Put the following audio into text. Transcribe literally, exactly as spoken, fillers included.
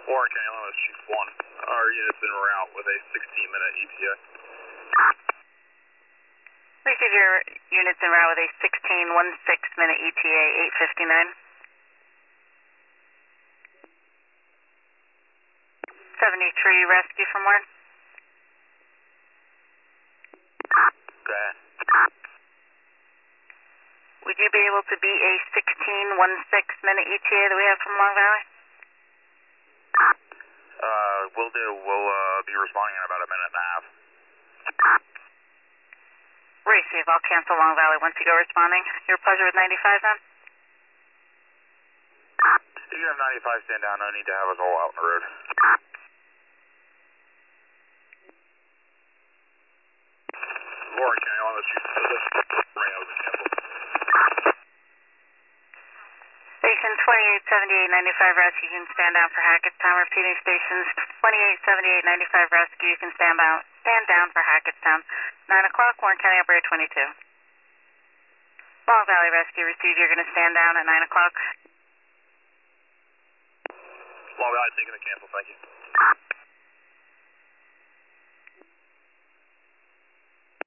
Warren County, Illinois, Chief one. Our unit's en route with a sixteen minute E T A. Receive your units en route with a sixteen sixteen minute E T A, eight fifty-nine. seventy-three rescue from where? Okay. Would you be able to beat a sixteen sixteen minute E T A that we have from Long Valley? Uh, will do. We'll uh, be responding in about a minute and a half. Receive. I'll cancel Long Valley once you go responding. Your pleasure with ninety-five then? You can have ninety-five stand down. No need to have us all out on the road. Warren County, Illinois, Chief one. Station twenty-eight seventy-eight ninety-five rescue, you can stand down for Hackettstown. Repeating stations twenty-eight seventy-eight ninety-five rescue, you can stand down, stand down for Hackettstown. nine o'clock, Warren County Operator twenty-two. Long Valley Rescue, receive, you're going to stand down at nine o'clock. Long Valley taking the cancel, thank you.